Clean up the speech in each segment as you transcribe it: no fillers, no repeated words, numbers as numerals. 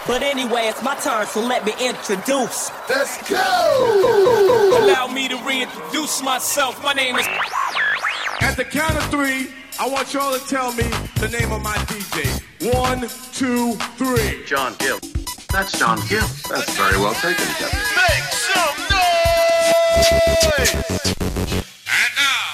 But anyway, it's my turn, so let me introduce. Let's go! Allow me to reintroduce myself. My name is... At the count of 3, I want y'all to tell me the name of my DJ. 1, 2, 3. John Gill. That's John Gill. That's very well taken, Captain. Make some noise! And now,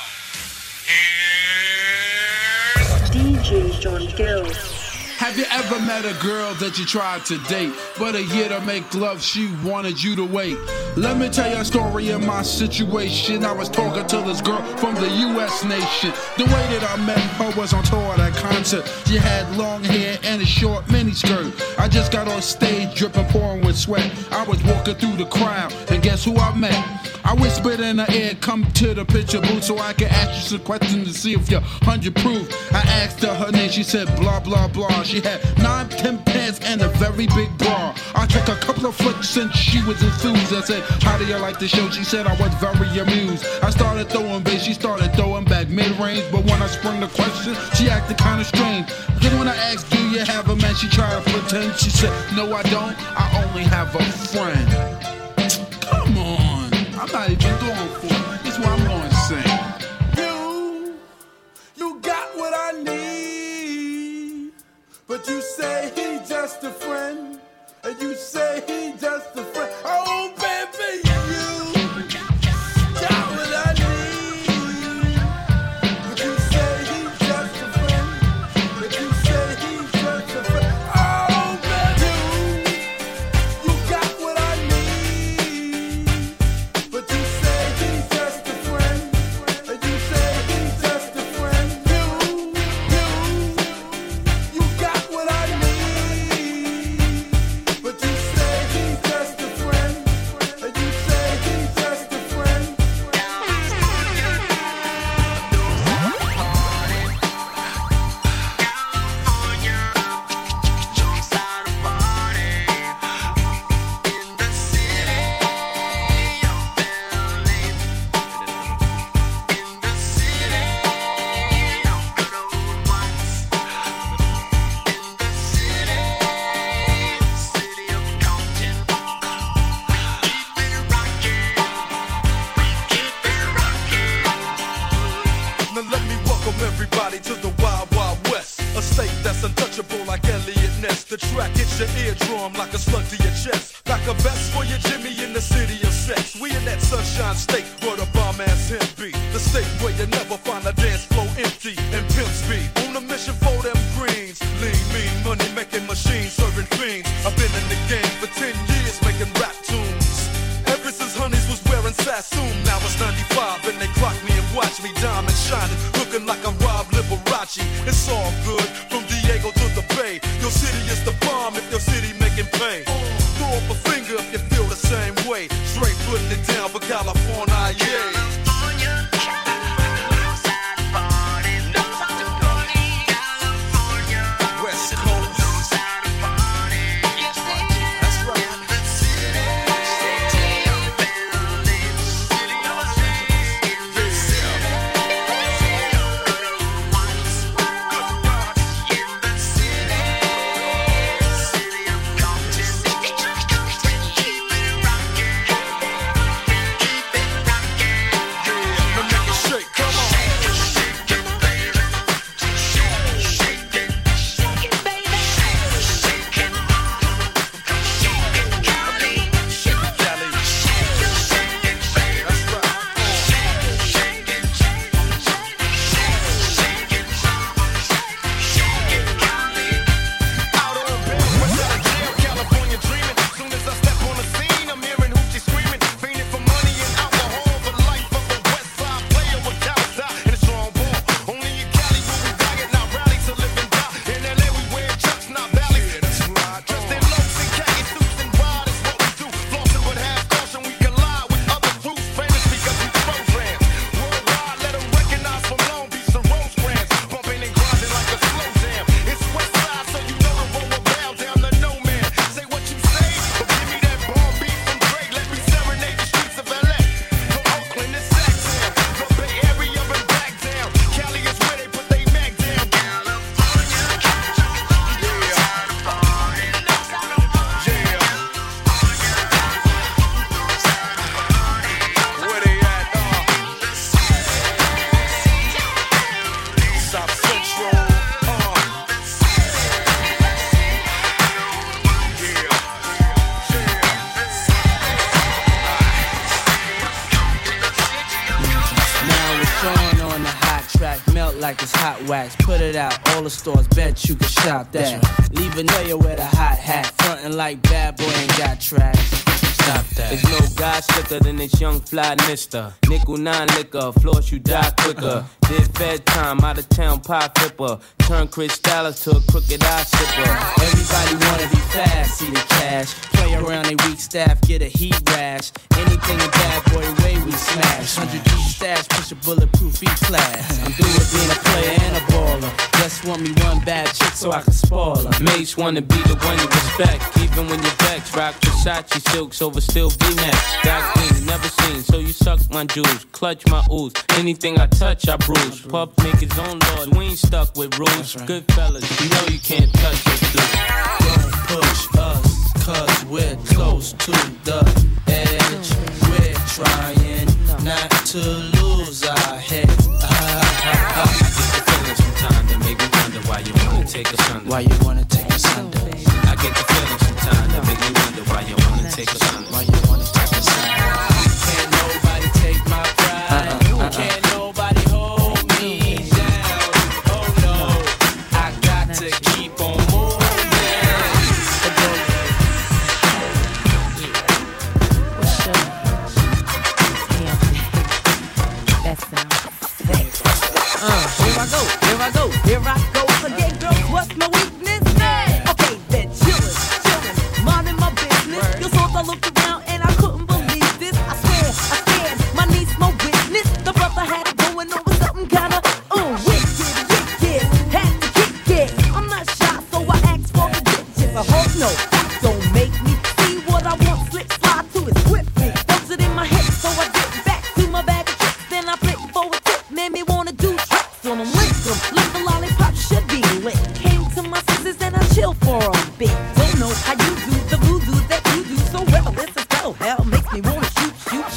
DJ John Gill. Have you ever met a girl that you tried to date, but a year to make love she wanted you to wait? Let me tell you a story of my situation. I was talking to this girl from the U.S. nation. The way that I met her was on tour at a concert. She had long hair and a short miniskirt. I just got on stage dripping, pouring with sweat. I was walking through the crowd, and guess who I met? I whispered in her ear, come to the picture booth so I can ask you some questions to see if you're 100 proof. I asked her name, she said blah, blah, blah. She had 9, 10 pants and a very big bra. I took a couple of flicks and she was enthused. I said, how do you like the show? She said I was very amused. I started throwing bass, she started throwing back mid-range. But when I sprung the question, she acted kind of strange. Then when I asked, do you have a man? She tried to pretend. She said, no I don't, I only have a friend. Come on, I'm not even going for it. This is what I'm going to sing. You got what I need, but you say he just a friend, and you say he just a friend. Oh, baby, you got what I need, but you say he just a friend, but you say he just a friend. Oh, baby, you got what I need, but you say he just a friend, and you say he just a friend. You got what I need, but you say he's just a friend, and you say he's just a friend. Now let me welcome everybody to the Wild Wild West, a state that's untouchable like Elliot Ness. The track hits your eardrum like a slug to your chest. Like a vest for your Jimmy in the city of sex. We in that sunshine state where the bomb ass him be. The state where you never find a dance floor empty and pimp speed. On a mission for them greens. Lean, mean, money making machines serving fiends. I've been in the game for 10 years making rap tunes. Ever since Honeys was wearing Sassoon. Now it's 95 and they clock me and watch me diamond shining, looking like I'm Rob Liberace. It's all good from Diego to the Bay. Your city is the bomb if your city making pay. Throw up a finger if you feel the same way. Straight putting it down for California, yeah. West Coast. like it's hot wax. Put it out, all the stores, bet you can shop that. Leave a player with a hot hat, frontin' like bad boy ain't got tracks. Stop that. There's no guy slicker than this young fly mister. Nickel 9 liquor, floss you die quicker. Did Fed time, out of town pie flipper. Turn Chris Dallas to a crooked eye sipper. Everybody wanna be fast, see the cash. Play around they weak staff, get a heat rash. Anything a bad boy way we smash. 100 deep stash, push a bulletproof E-class. I'm through with being a player and a baller. Just want me one bad chick so I can spoil her. Mates wanna be the one you respect, even when you're vexed. Rock Versace silks over still V-neck. Back thing never seen, so you suck my jewels, clutch my ooze. Anything I touch, I bruise. Puff make his own laws, we ain't stuck with rules. Good fellas, you know you can't touch us, dude. Don't push us, cause we're close to the edge. We're trying not to lose our head. I get the feeling sometimes that make me wonder why you wanna take us under. Why you wanna take us under? I get the feeling sometimes that make me wonder why you wanna take us under. Why you wanna take us under? Can't nobody take my pride. Can't nobody hold me down. Oh no, I got to keep on moving. What's up? Damn, that sounds sick. Here I go. So yeah, girls, what's my weakness? Okay, then chillin', minding my business. You saw I looked around and I couldn't believe this. I swear, I stand, my niece, my witness. The brother had it going on with something kinda wicked. Had to kick it. I'm not shy, so I asked for the ditches. I hope no, that don't make me see what I want. Slip, slide to it swiftly. Bumps it in my head, so I get back to my bag of tricks. Then I flip for a tip, made me wanna do tricks on them. Like the lollipop should be lit. Came to my senses and I chill for a bit. Don't know how you do the voodoo that you do so well. This is so hell makes me wanna shoot.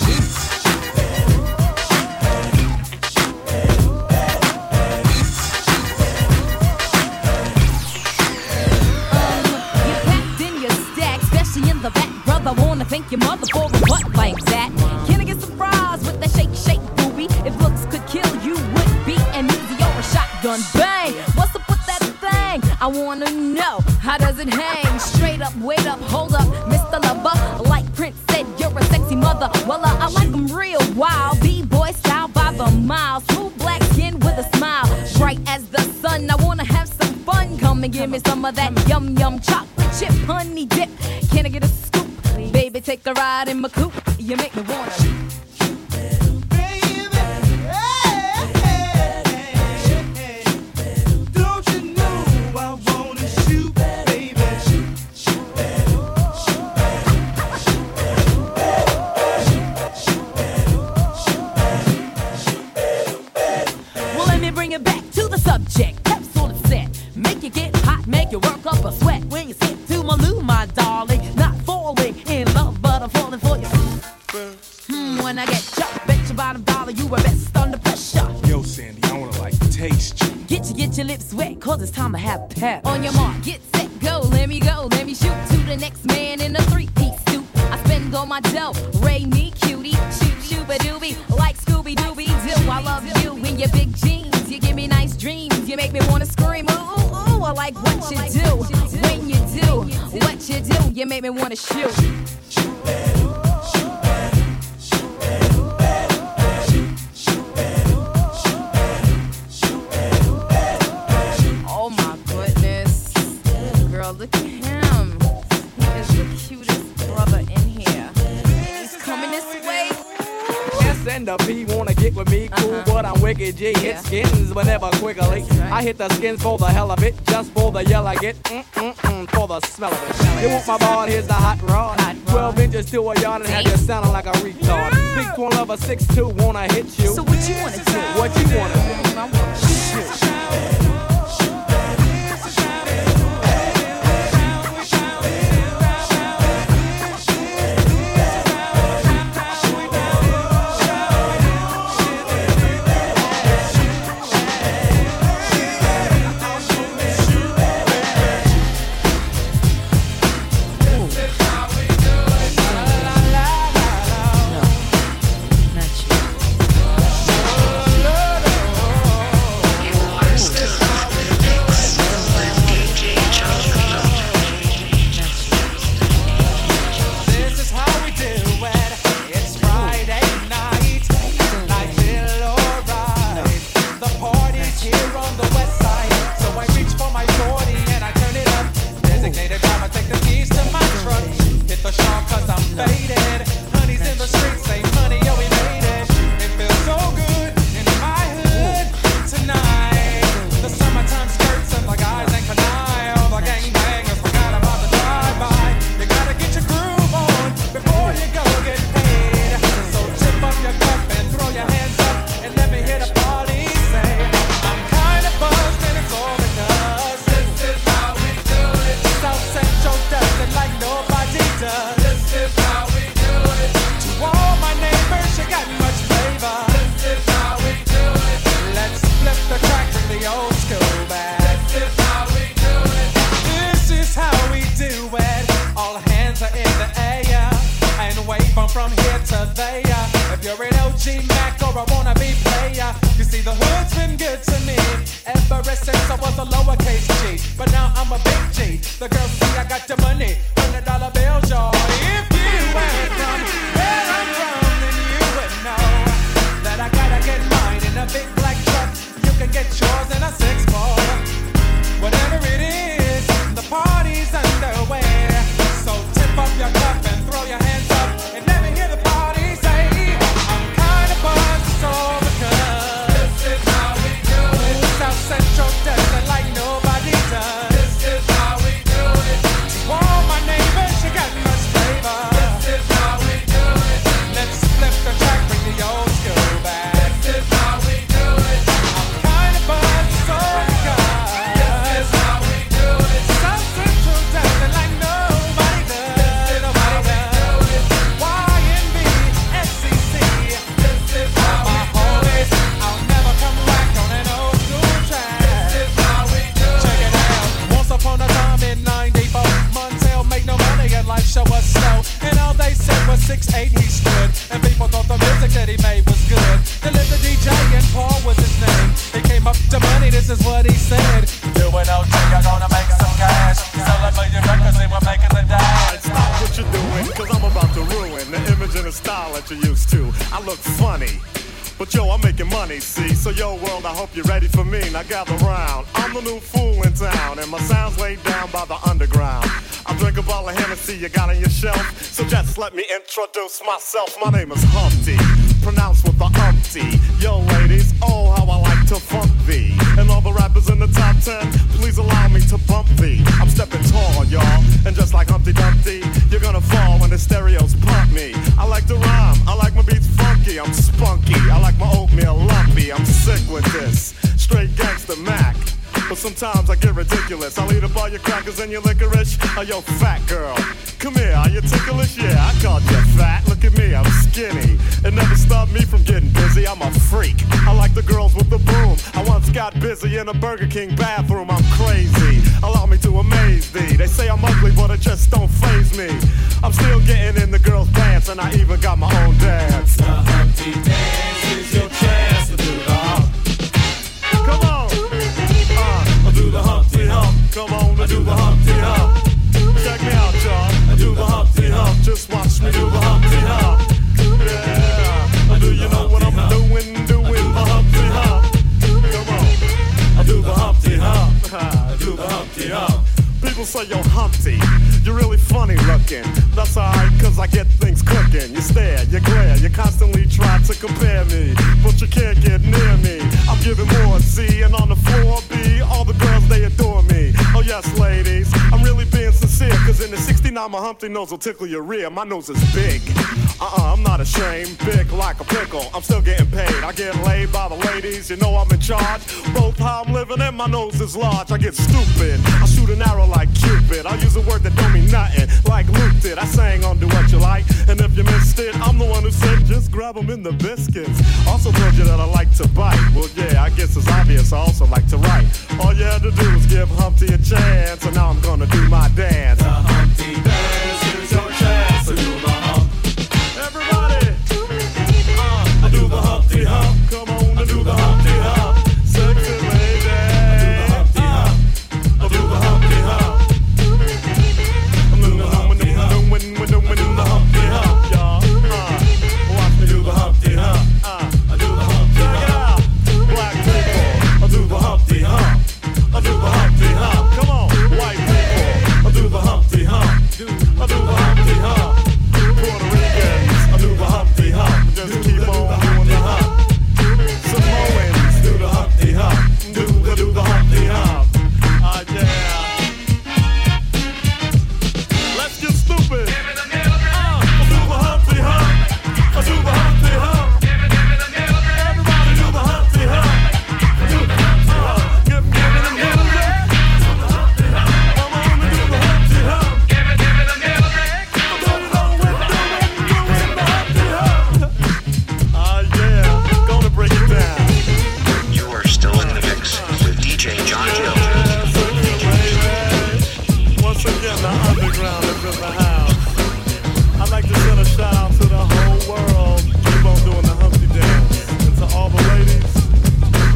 You packed in your stack, especially in the back, brother. Wanna thank your mother for a butt like that. Can I get some fries with that shake, booby? If looks could kill, you would be an easy or a shotgun bang. What's up with that thing? I wanna know, how does it hang? Straight up, wait up, hold up, Mr. Lover. Like Prince said, you're a sexy mother. Well, I like them real wild. B-boy style by the mile. Smooth black skin with a smile. Bright as the sun, I wanna have some fun. Come and give me some of that yum yum chocolate chip honey dip. Can I get a scoop? Baby, take a ride in my coupe. You make me wanna. Bring it back to the subject. Capsule is set. Make you get hot, make you work up a sweat. When you sit to my loo, my darling. Not falling in love, but I'm falling for you. When I get chopped, bet your bottom dollar you were best under pressure. Yo, Sandy, I wanna like taste you. Get your lips wet, cause it's time to have pep. On your mark, get set, go, let me shoot to the next man in a three-piece suit. I spend all my dough, Ray me cutie, shoot-shooba-doobie, like Scooby-Dooby-Doo. I love you in your big jeans. You give me nice dreams, you make me wanna scream. Ooh, ooh, ooh, I like what you do. When you do what you do, you make me wanna shoot. Oh my goodness. Girl, look at him. He is the cutest brother in here. He's coming this way. And the P wanna get with me, cool, but I'm wicked G. Hit skins, but never quickly. I hit the skins for the hell of it, just for the yell I get, for the smell of it. You want my ball? Here's the hot rod. 12 inches to a yard and have you sounding like a retard. Big twin lover 6'2", wanna hit you. So what you wanna do? What you wanna do? I wanna shoot. the hood's been good to me ever since I was a lowercase G. But now I'm a big G. The girls see I got the money, $100 bills, y'all. If you went from where I'm from, then you would know that I gotta get mine in a big black truck. You can get yours in a 6-4. Whatever it is, the party's underway. So tip up your cup and throw your hands up and let me hear the party say, I'm kinda buzzed, so because this is how we do it. South Central does it like nobody does. This is how we do it. To all my neighbors, you got much flavor. This is how we do it. Let's flip the track, bring the old school back. This is how we do it. I'm kinda buzzed, so because this is how we do it. South Central does it like nobody does. This is nobody does. YNB, SCC. This is how we do it. I'll never come back on an old school track. This is how we do it. Check it out. Once upon a time in '94, Montel made no money and life show was slow. And all they said was 6'8" he stood. And people thought the music that he made was good. They lived the DJ and Paul was his name. He came up to money, this is what he said. Doing OG, you're gonna make some cash. Selling million records and we're making the dash. Stop what you're doing, cause I'm about to ruin the image and the style that you're used to. I look funny, but yo, I'm making money, see? So yo, world, I hope you're ready for me. Now gather round. I'm the new fool in town, and my sound's laid down by the underground. I drink a bottle of Hennessy you got on your shelf, so just let me introduce myself. My name is Humpty, pronounced with the umpty. Yo, ladies, oh, how I like to funk thee. And all the rappers in the top 10, please allow me to bump thee. I'm stepping tall, y'all, and just like Humpty Dumpty, you're gonna fall when the stereos pump me. I like to rhyme, I like my beats funky, I'm spunky. I like my oatmeal lumpy, I'm sick with this. Straight gangster Mac. But sometimes I get ridiculous. I'll eat up all your crackers and your licorice. Oh, yo, fat girl, come here, are you ticklish? Yeah, I called you fat. Look at me, I'm skinny. It never stopped me from getting busy. I'm a freak. I like the girls with the boom. I once got busy in a Burger King bathroom. I'm crazy. Allow me to amaze thee. They say I'm ugly, but it just don't faze me. I'm still getting in the girls' pants, and I even got my own dance. The Humpty Dance is your chance to do the hump. Come on. Do the Humpty Hump. Come on, I do the Humpty Hump. Check me out, y'all. I do the Humpty Hump. Just watch me do the Humpty Hump. Yeah. Do you know what I'm doing? Doing the Humpty Hump. Come on. I do the Humpty Hump. I do the Humpty Hump. People say, yo, Humpty, you're really funny looking. That's alright, cause I get things cooking. You stare, you glare, you constantly try to compare me, but you can't get near me. I'm giving more C, and on the floor B, all the girls, they adore me. Oh yes, ladies, I'm really being sincere, cause in the 69, my Humpty nose will tickle your rear. My nose is big. I'm not ashamed, big like a pickle. I'm still getting paid. I get laid by the ladies, you know I'm in charge. Both how I'm living and my nose is large. I get stupid, I shoot an arrow like Cupid. I use a word that don't mean nothing, like Luke did. I sang on Do What You Like, and if you missed it, I'm the one who said just grab them in the biscuits. Also told you that I like to bite. Well yeah, I guess it's obvious I also like to write. All you had to do was give Humpty a chance, and now I'm gonna do my dance. The Humpty Dance is your chance to do the hump. Everybody, I do the Humpty Hump. come on and do the Humpty Hump. Sexy lady, I do the Humpty Hump. I do the Humpty Hump. I'm doing the Humpty Hump. We're doing the Humpty Hump, y'all. Watch me do the Humpty Hump. I do the Humpty Check it Hump. out, black people. I do the Humpty Hump. I do the Humpty Hump. Come on, white people. I do the Humpty Hump. I do the Humpty Hump. Puerto Ricans, I do the Humpty Hump. Just keep on doing the hump. Samoans, Do the Humpty Hump. do the Humpty Hump. Yeah. Let's get stupid. I do the Humpty Hump. I do the Humpty Hump. Everybody do the Humpty Hump. I do the Humpty Hump. Give me the music. Come on and do the Humpty Hump. I don't know what doing the Humpty Hump. Yeah. Gonna break it down. You are still in the mix with DJ John Gill. Once again, the underground is in the house. I'd like to send a shout out to the whole world. Keep on doing the Humpty Dance. And to all the ladies,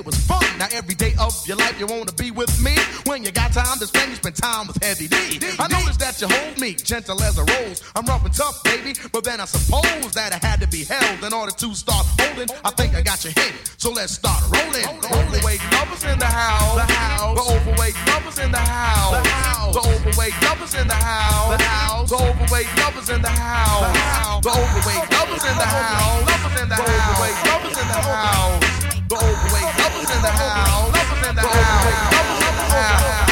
it was fun. Now every day of your life you wanna be with me. When you got time to spend, you spend time with Heavy D. I noticed that you hold me gentle as a rose. I'm rough and tough, baby, but then I suppose that I had to be held in order to start holding. I think I got your hit, so let's start rolling. Overweight lovers in the house. The overweight lovers in the house. The overweight lovers in the house. The overweight lovers in the house. The overweight lovers in the house. The overweight lovers in the house. The overweight lovers in the house. The overweight lovers in the house.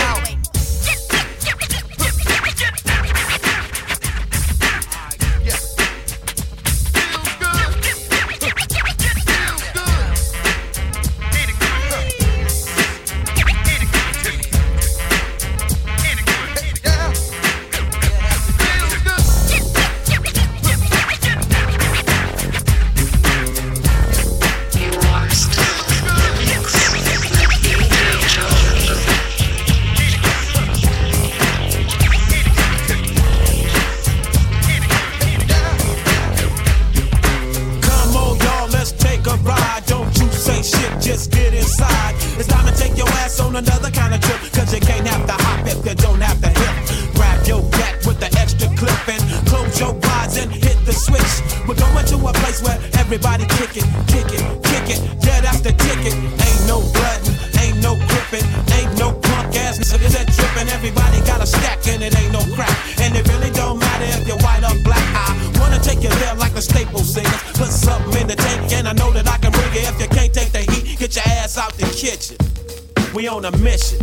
Just get inside. It's time to take your ass on another kind of trip. Cause you can't have to hop if you don't have to hip. Grab your back with the extra clip and close your eyes and hit the switch. We're going to a place where everybody kick it, kick it, kick it. Dead after ticket. Ain't no bloodin', ain't no gripping, ain't no punk ass niggas that trippin'. Everybody got a stack and it ain't no crack. And it really don't matter if you're white or black. I wanna take you there like the Staples singers. Put something in the tank and I know that I can bring it. If you can't take the heat, get your ass out the kitchen. We on a mission.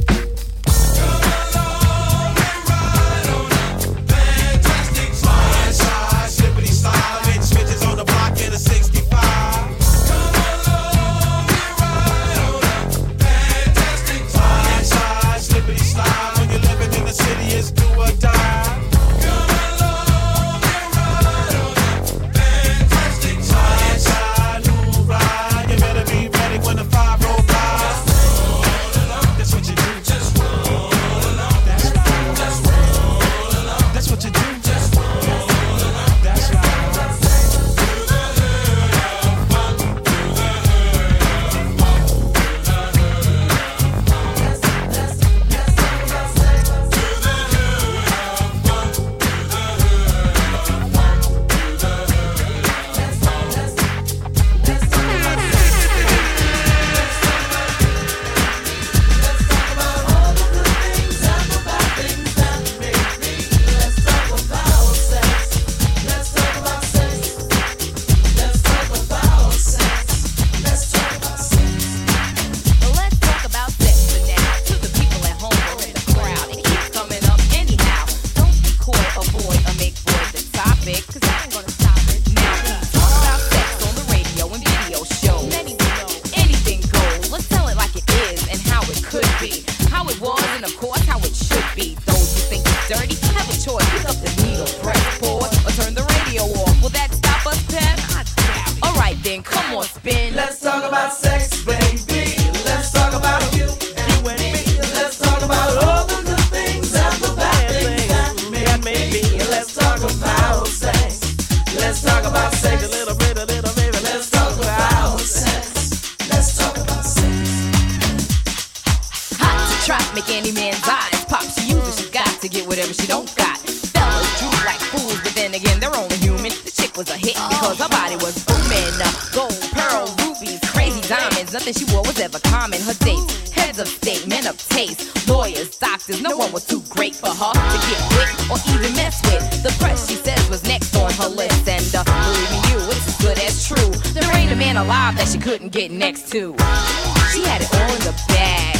Get next to. She had it all in the bag,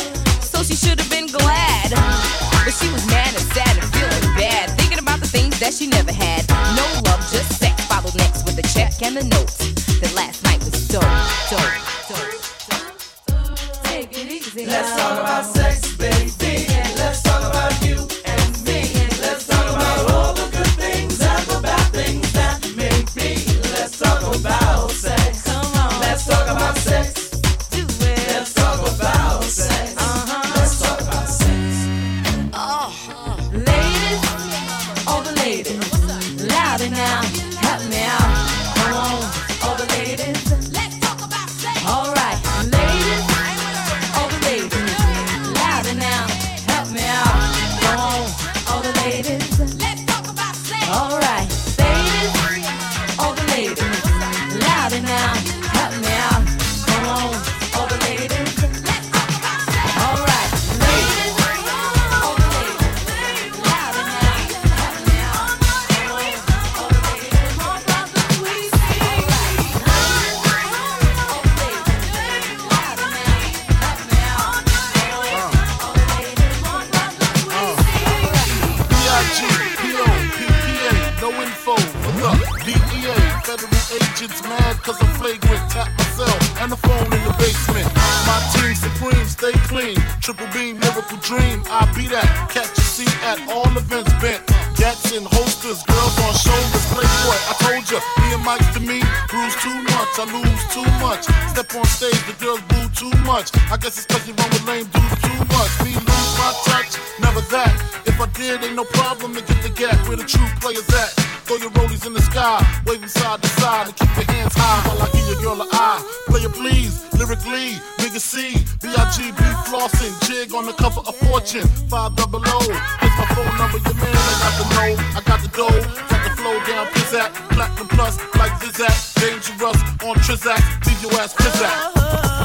so she should have been glad. But she was mad and sad and feeling bad, thinking about the things that she never had. No love, just sex. Followed next with the check and the note. That last night was dope, dope, dope. Take it easy. Let's talk about sex, baby. Let's talk about you and me. Let's talk about all the good things and the bad things that make me. Let's talk about sex. Let's talk about sex. Do it. Let's talk about sex. Let's talk about sex. Ladies, all the ladies, louder now, help me out. Come on, all the ladies. Let's talk about sex. All right, ladies. kids mad cause I'm flagrant. Tap myself and the phone in the basement. My team supreme, stay clean. Triple beam, miracle dream. I be that. Catch a seat at all events bent. Gats and holsters, girls on shoulders. Playboy, I told ya, me and Mike to me, bruise too much, I lose too much. Step on stage, the girls boo too much. I guess it's cause you run with lame dudes too much. Me lose my touch, never that. If I did, ain't no problem to get the gap where the true players at. Throw your rollies in the sky, waving side to side, and keep your hands high while I give your girl an eye. Player please, lyrically, nigga C, B.I.G.B. flossing, jig on the cover of Fortune, 500. Here's my phone number, your man, I got the know, I got the dough, got the flow down, pizzazz, platinum plus, like Zizak, dangerous on Trizak, leave your ass pizzazz.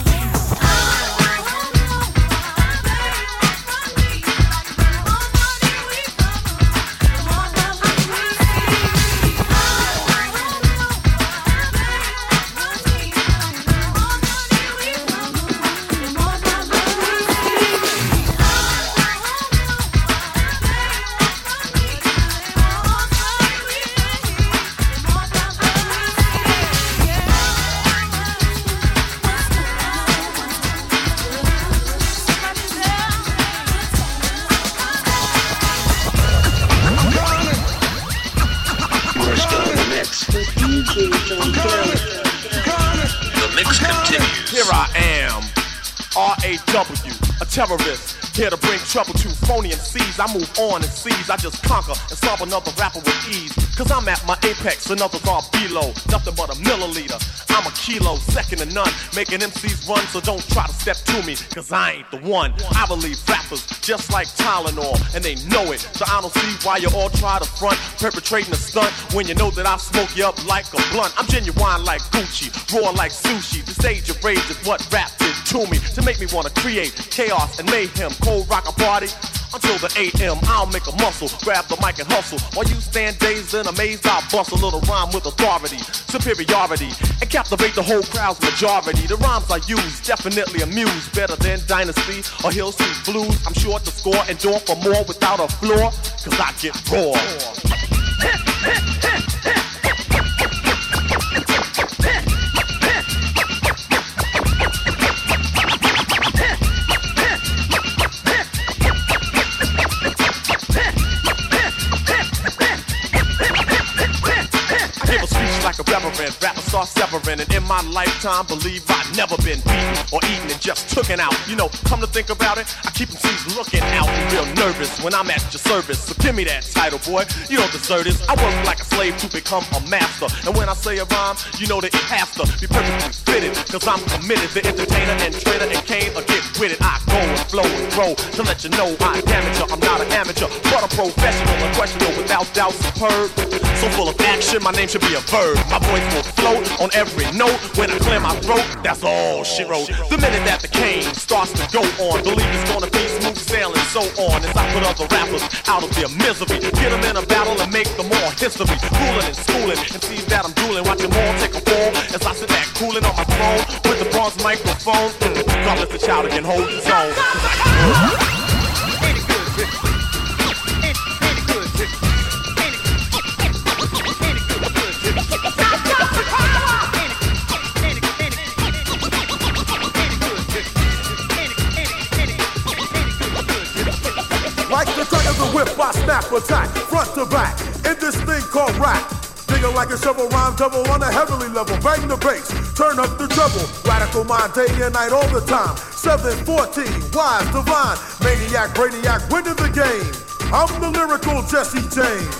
The mix continues. Here I am, R.A.W., a terrorist. Here to bring trouble to phony MCs. I move on and seize. I just conquer and solve another rapper with ease. Cause I'm at my apex, another are below. Nothing but a milliliter. I'm a kilo, second to none. Making MCs run, so don't try to step to me. Cause I ain't the one. I believe rappers just like Tylenol, and they know it. So I don't see why you all try to front, perpetrating a stunt when you know that I smoke you up like a blunt. I'm genuine like Gucci, raw like sushi. The stage of rage is what rap did to me, to make me wanna create chaos and mayhem. Cold rock a party until the AM. I'll make a muscle, grab the mic and hustle. While you stand dazed and amazed, I'll bust a little rhyme with authority, superiority, and captivate the whole crowd's majority. The rhymes I use definitely amuse, better than Dynasty or Hill Street Blues. I'm sure to score and door for more without a flaw, cause I get raw. Like a reverend, rappers start severing, and in my lifetime, believe I've never been beaten or eaten and just tooken out. You know, come to think about it, I keep MCs looking out and real nervous when I'm at your service. So give me that title, boy, you don't deserve this. I work like a slave to become a master, and when I say a rhyme, you know that it has to be perfectly fitted, cause I'm committed. The entertainer and trader and Kane will get with it. I go and flow and grow to let you know I damage you. I'm not an amateur, but a professional, unquestionable, without doubt, superb. So full of action, my name should be a verb. My voice will float on every note when I clear my throat. That's all she wrote. The minute that the cane starts to go on, believe it's gonna be smooth sailing, so on. As I put other rappers out of their misery, get them in a battle and make them more history. Fooling and schooling and see that I'm drooling. Watch them all take a fall as I sit back cooling on my throne with the bronze microphone. God let the child again hold his own. Like the track of the whip, I snap attack, front to back, in this thing called rap. Digging like a shovel, rhyme double on a heavenly level. Bang the bass, turn up the treble. Radical mind, day and night, all the time. 714, wise, divine, maniac, brainiac, winning the game. I'm the lyrical Jesse James.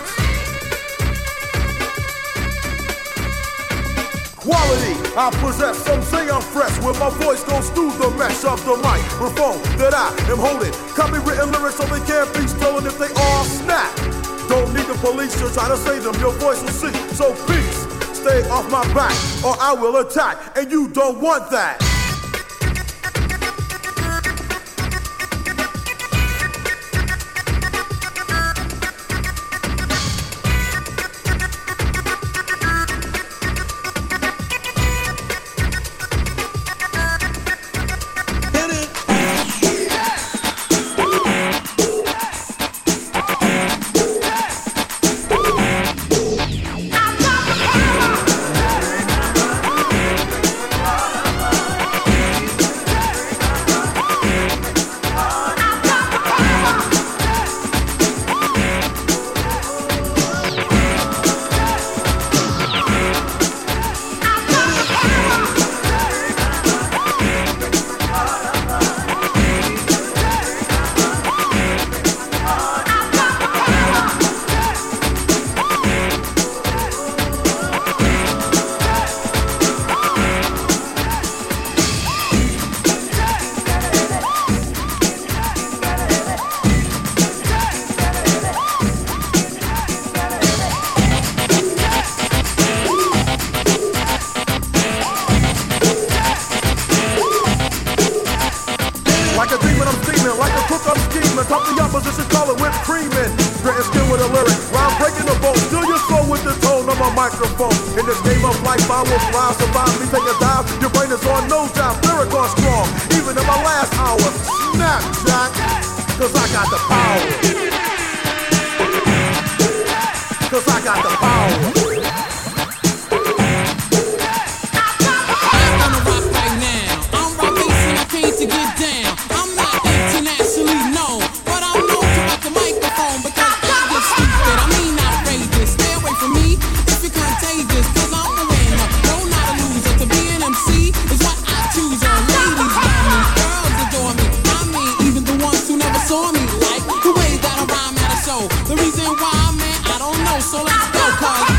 Quality, I possess, some say I'm fresh. When my voice goes through the mesh of the microphone that I am holding. Copywritten lyrics so they can't be stolen if they all snap. Don't need the police to try to save them, your voice will see. So peace, stay off my back or I will attack, and you don't want that. Cook up scheming, top the opposition, call it whipped creaming. Gritting skin with a lyric, rhyme breaking the bone. Still your soul with the tone of my microphone. In this game of life, I will fly, survive me, take a dive. Your brain is on no job, lyric on strong. Even in my last hour, snap, Jack, cause I got the power. Cause I got the power. To get down, I'm not internationally known, but I'm known to rock the microphone because I get stupid. I mean outrageous. Stay away from me if you're contagious, cause I'm a winner, no not a loser. To be an MC is what I choose. Ladies love me, girls adore me. I mean even the ones who never saw me, like the way that I rhyme at a show. The reason why, man, I don't know. So let's go, cause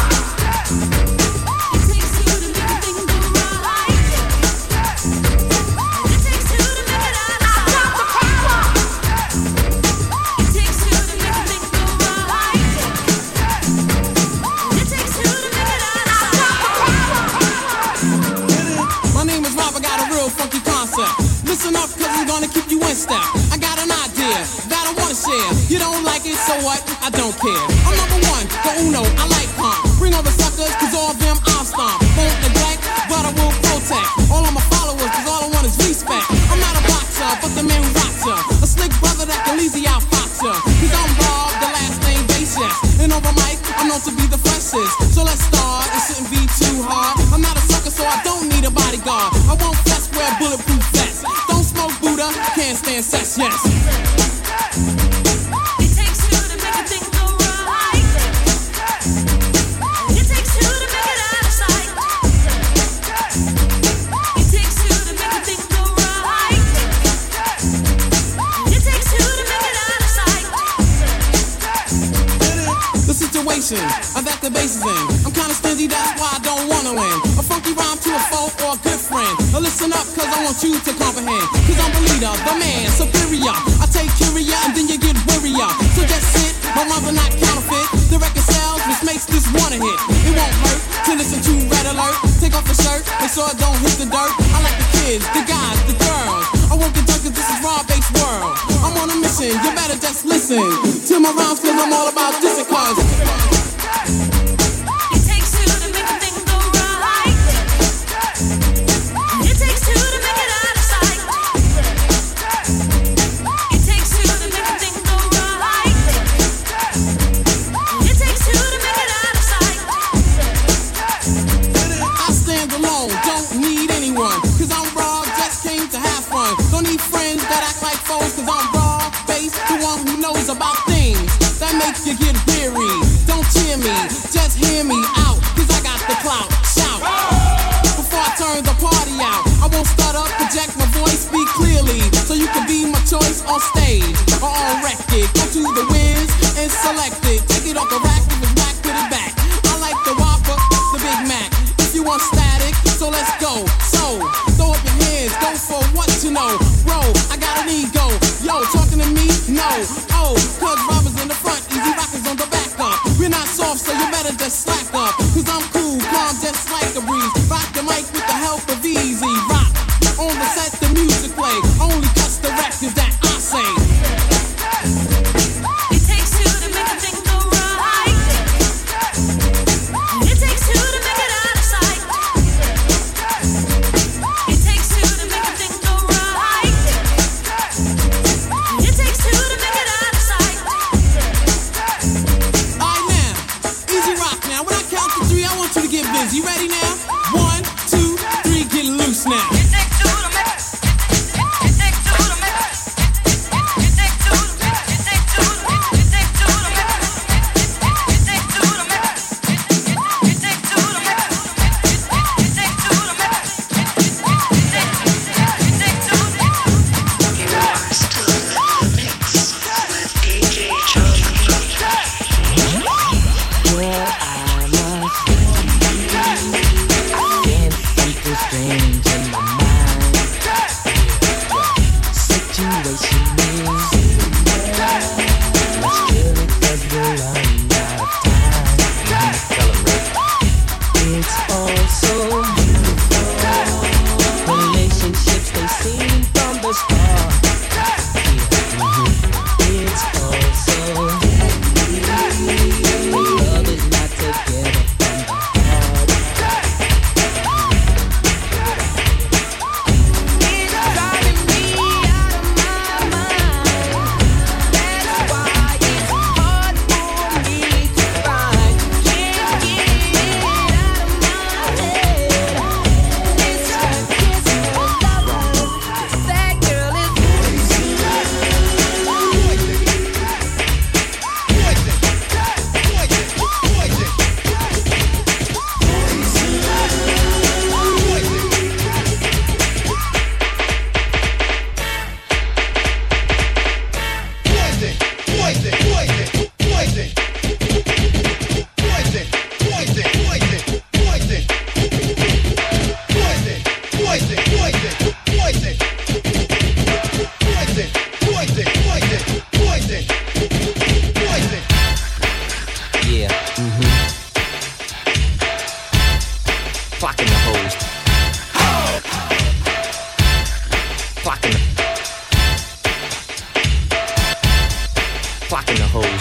listen up, cause I'm gonna keep you in step. I got an idea that I wanna share. You don't like it, so what? I don't care. I'm number one, the uno, I like pump. Bring all the suckers, cause all of them I'll stomp. Won't neglect, but I will protect all of my followers, cause all I want is respect. I'm not a boxer, but the man who rocks ya. A slick brother that can easy outfox ya. Cause I'm Rob, the last name base, yes. And over mic, I'm known to be the freshest. So let's start, it shouldn't be too hard. I'm not a sucker, so I don't need a bodyguard. I won't flex, wear bulletproof vest. Don't smoke Buddha, can't stand sex, yes. It takes two to make a thing go right. It takes two to make it out of sight. It takes two to make a thing go right. It takes two to make it out of sight. The situation that the bass is in, I'm kinda stingy, that's why I don't wanna win. A funky rhyme to a foe or a good friend. Now listen up, cause I want you to comprehend. Cause I'm the leader, the man, superior. I take curia and then you get wearier. So just sit, my rhymes are not counterfeit. The record sells, which makes this one a hit. It won't hurt to listen to Red Alert. Take off the shirt, make sure it don't hit the dirt. I like the kids, the guys, the girls. I work the dirt cause this is raw-based world. I'm on a mission, you better just listen to my rhymes cause I'm all about this and cause it takes two to make a thing go right. It takes two to make it out of sight. It takes two to make a thing go right. It takes two to make it out of sight. I stand alone, don't need anyone, cause I'm raw, just came to have fun. Don't need friends that act like foes, cause I'm raw, based, the one who knows about things that make you get weary. Don't cheer me, just hear me out, cause I got the clout, shout. Before I turn the party out, I won't stutter, project my voice, speak clearly, so you can be my choice on stage or on record. Go to the Wiz and select it, take it off the rack, if it's whack, put it back. I like the Whopper, the Big Mac. If you want static, so let's go. So, throw up your hands, go for what you know. Bro, I got an ego, yo, talking to me? No, oh, cause robbers in the front, easy rockers on the back up. We're not soft, so you better just slack up. Cause I'm cool, calm, just like a breeze. Rock the mic with the help of Easy Rock. On the set, the music play. Only cuts the records that I say. hoes.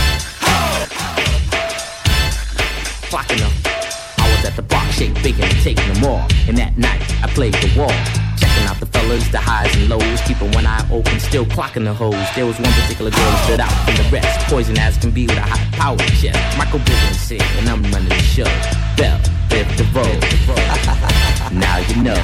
Clocking them. I was at the block, shake bacon and taking them all. And that night, I played the wall. Checking out the fellas, the highs and lows. Keeping one eye open, still clocking the hoes. There was one particular girl that stood out from the rest. Poison as can be with a high power chest. Michael Bivens here, and I'm running the show. Bell, Biv DeVoe. Now you know.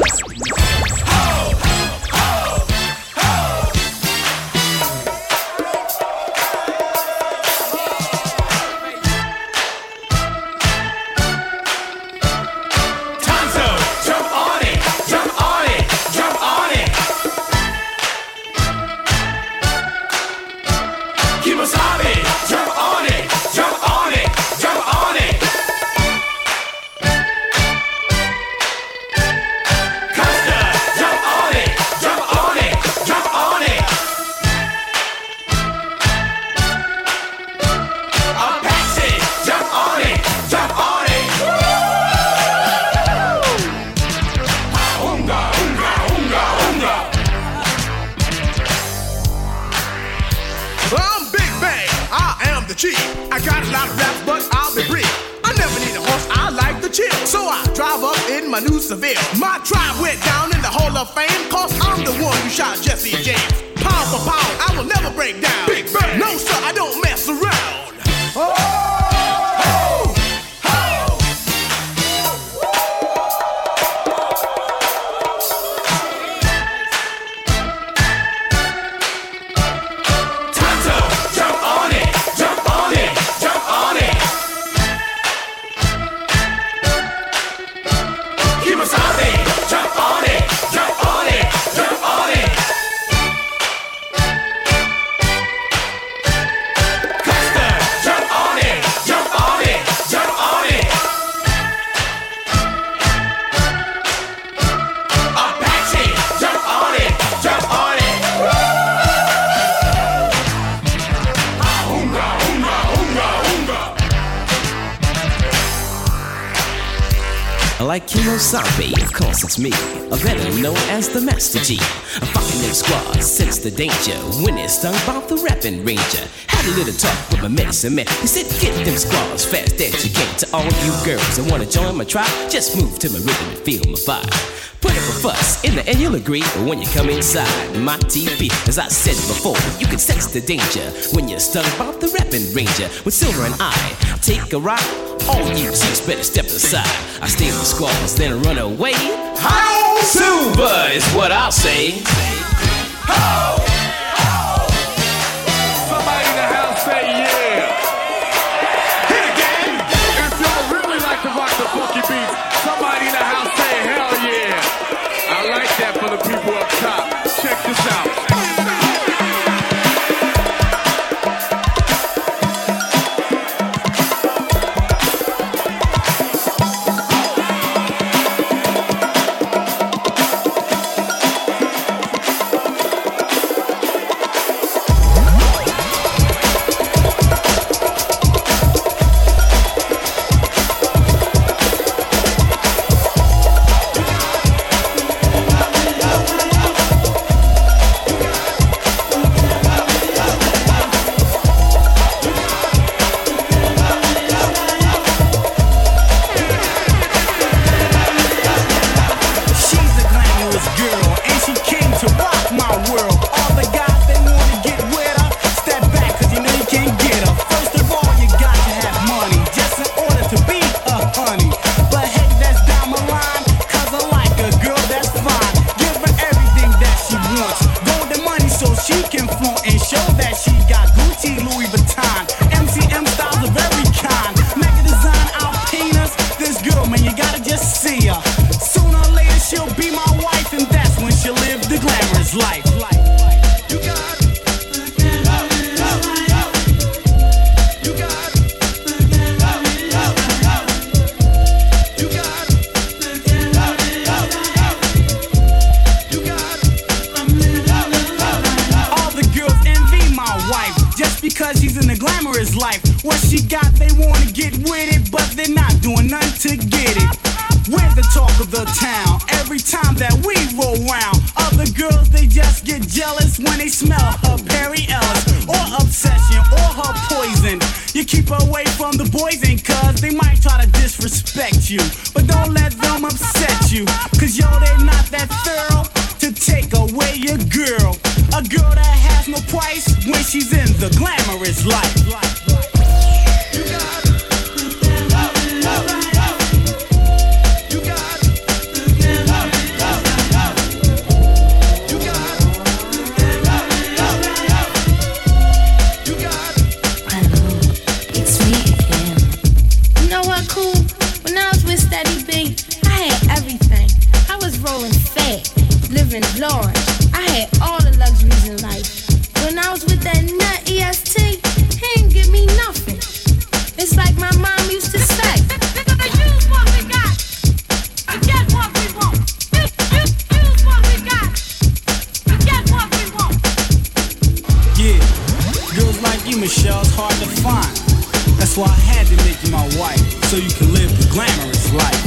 My tribe went down in the Hall of Fame, cause I'm the one who shot Jesse James. Pound for pound, I will never break down. Big Bang. No sir, I don't mess around. Like Kemosabe, of course it's me, better known as the Master G. I'm fucking them squads, sense the danger when it's stung by the rapping ranger. Had a little talk with my medicine man. He said, get them squads fast as you can. To all you girls that wanna join my tribe, just move to my rhythm and feel my vibe. Put up a fuss, in the end you'll agree. But when you come inside my TV, as I said before, you can sense the danger when you're stung by the rapping ranger. With Silver and I take a ride, all you chicks better step aside. I stay with the squads, then run away. How Silver is what I'll say. Ho! Somebody in the house say yeah. Hit it, gang. If y'all really like to rock the funky beats, somebody in the house say hell yeah. I like that for the people up top. Check this out. When they smell her Perry Ellis or Obsession or respect you, but don't let them upset you. Cause yo, they not that thorough to take away your girl. A girl that has no price when she's in the glamorous life. Large. I had all the luxuries in life. When I was with that nut EST, he ain't give me nothing. It's like my mom used to say. Use what we got to get what we want. Use what we got to get what we want. Yeah, girls like you, Michelle's hard to find. That's why I had to make you my wife, so you can live the glamorous life.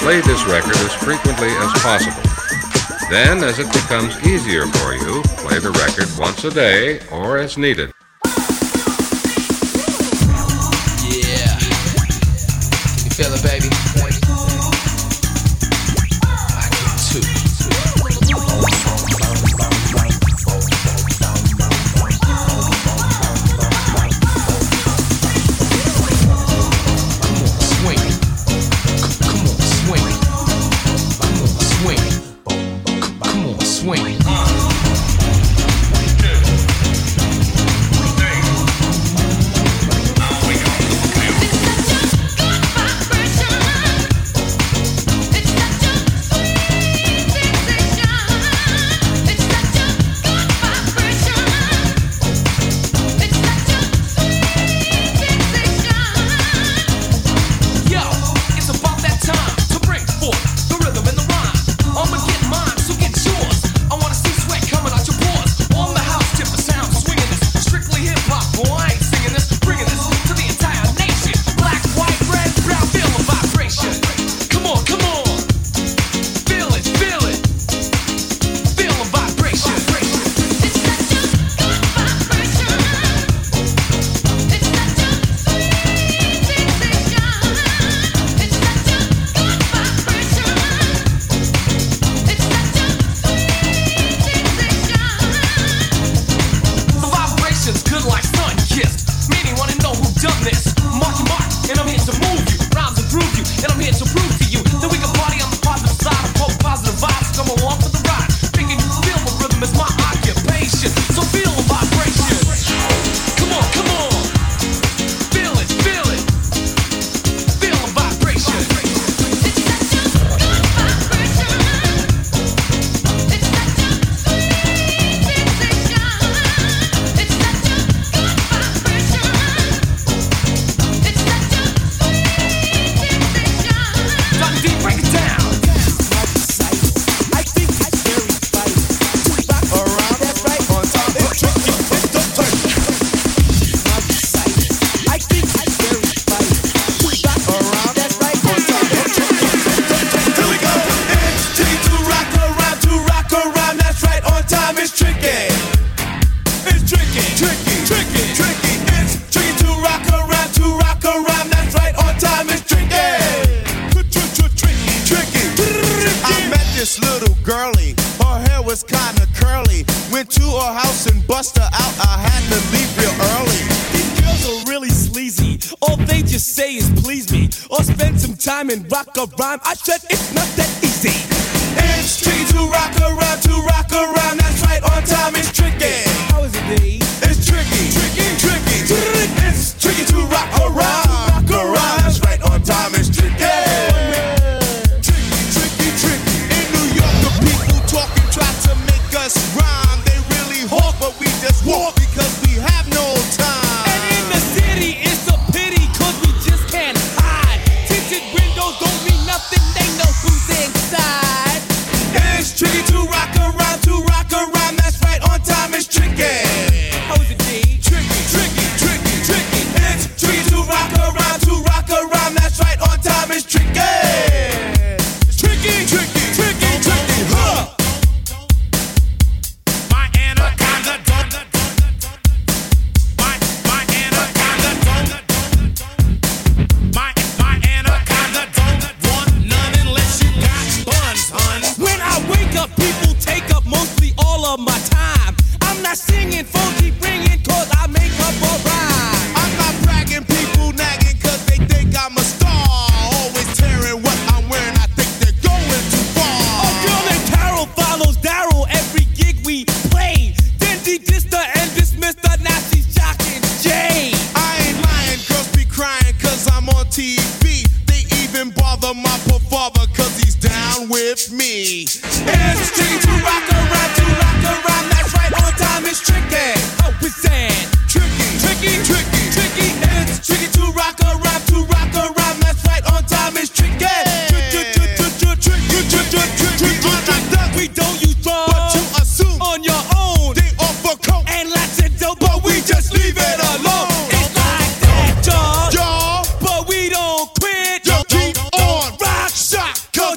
Play this record as frequently as possible. Then, as it becomes easier for you, play the record once a day or as needed. Yeah. Can you feel it, baby? I can too. Swing. And rock a rhyme, I said it's not that easy. It's tricky to rock around, that's right, on time it's tricky. How is it, D? It's tricky. It's tricky to rock around, that's right, on time it's tricky. Tricky. In New York, the people talking try to make us rhyme. They really hawk, but we just walk because we have no time. And in the city, it's a pity, cause we just can't hide. Tinted windows don't mean nothing, they know who's inside. It's tricky to rock around, that's right, on time it's tricky. How is it, D? Tricky. It's tricky to rock around, that's right, on time it's tricky. Tricky, huh? My anaconda don't. My anaconda don't. My anaconda don't want none unless you got buns, hun. When I wake up, people take up mostly all of my time. I'm not singing, phone keep ringing, cause I make up a rhyme. I'm not bragging, people nagging, cause they think I'm a star. Always tearing what I'm wearing, I think they're going too far. A girl named Carol follows Daryl every gig we play. Then she dissed her and dismissed her, now she's shocking Jay. I ain't lying, girls be crying, cause I'm on TV. They even bother my poor father, cause he's down with me. It's tricky to rock around, that's right, on time it's tricky. Oh, it's sad. Tricky. It's tricky to rock around, that's right, on time it's tricky. Tricky. We don't use drugs, but you assume on your own. They offer coke and lots of dope, but we just leave it alone. It's like that, y'all, but we don't quit. Yo, keep on rock, shock,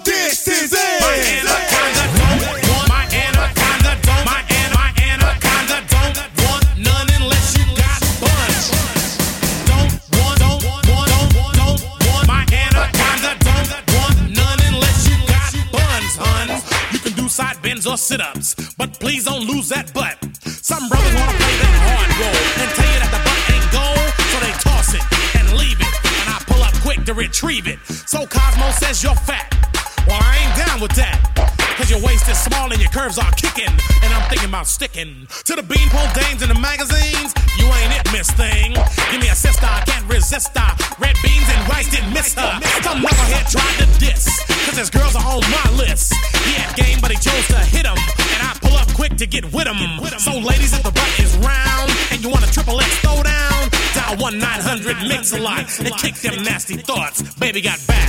sit-ups, but please don't lose that butt. Some brothers wanna play that hard role and tell you that the butt ain't gold, so they toss it and leave it, and I pull up quick to retrieve it. So Cosmo says you're fat. Well, I ain't down with that, cause your waist is small and your curves are kicking, and I'm thinking about sticking to the beanpole dames in the magazines. You ain't it, miss thing. Give me a sister, I can't resist her. Red beans and rice didn't miss her. Some knucklehead tried to diss, cause his girls are on my list. He had game, but he chose to hit him, and I pull up quick to get with him. So ladies, if the butt is round and you want a triple X throw down, dial 1-900-MIX-A-LOT and kick them nasty thoughts. Baby got back.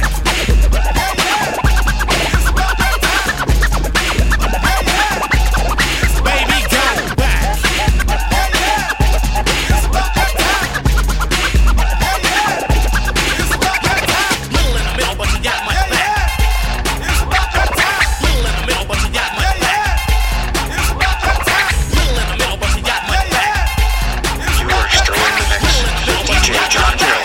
Baby got back. Little in the middle, but you got my back. Little in the middle, but you got my back. Little in the middle, but you got my back. You are still in the mix with DJ John Gill.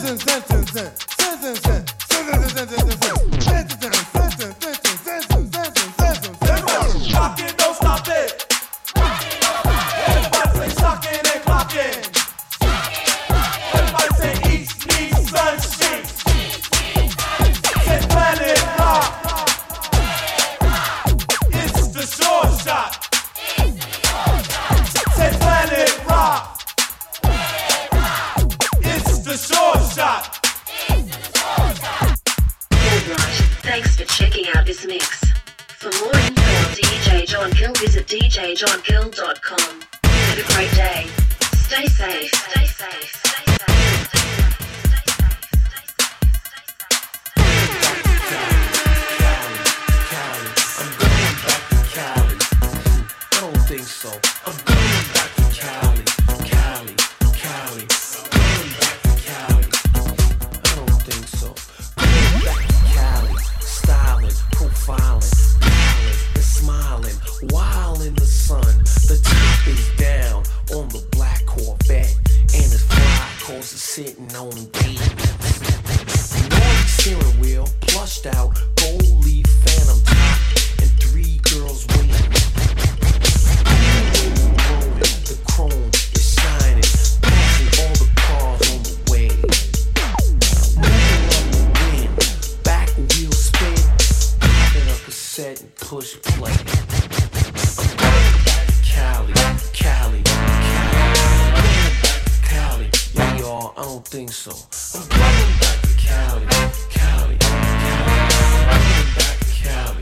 Rock it, don't stop it. Everybody say sock it and clock it. Everybody say east, sun, street. Say planet rock. It's the short shot. Say planet rock. It's the short shot. Alright, thanks for checking out this mix. For more info on DJ John Gill, visit djjohngill.com. Have a great day. Stay safe. Stay safe. Stay safe. I don't think so. I'm going back to Cali. Cali. Going back to Cali. I don't think so. Going back to Cali. Styling, profiling, and smiling, while in the sun. The top is down on the black Corvette, and his fly cars are sitting on pavement. Naughty steering wheel, plushed out, gold leaf phantom top, and 3 girls waiting. The chrome is shining, passing all the cars on the way. Moving up the wind, back wheel spin, popping a cassette and push play. I'm going back to Cali. Cali, yeah, y'all, I don't think so. I'm going back to Cali. Going back to Cali.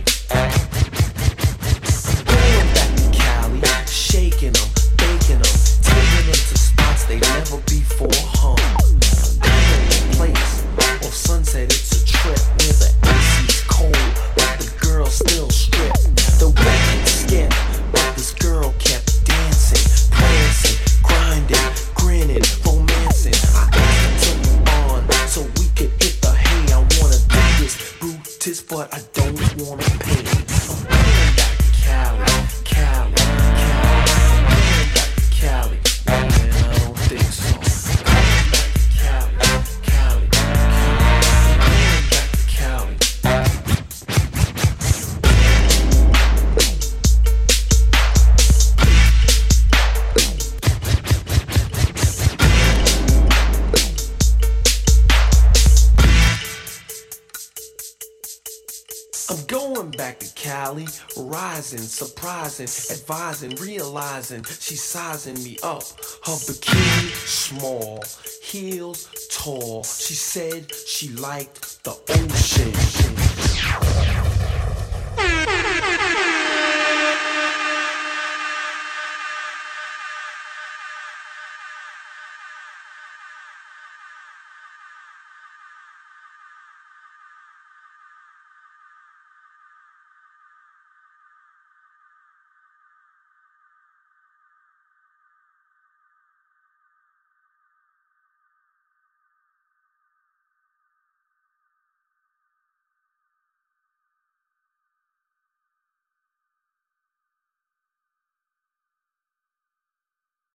Going back to Cali, shaking them, baking them, taking them to spots they never before hung. Place off Sunset, it's a trip where the AC's cold, but the girl still stripped. The record skipped, but this girl kept dancing, prancing, grinding, grinning, romancing. I asked her to on so we could hit the hay. I wanna do this Brutus, but I don't wanna pay. I'm going back to Cali. I'm going back to Cali. Man, I don't think so. I'm going back to Cali. I'm going back to Cali. I'm going back to Cali, rising, surprising, advising, realizing she's sizing me up. Her bikini small, heels tall. She said she liked the ocean.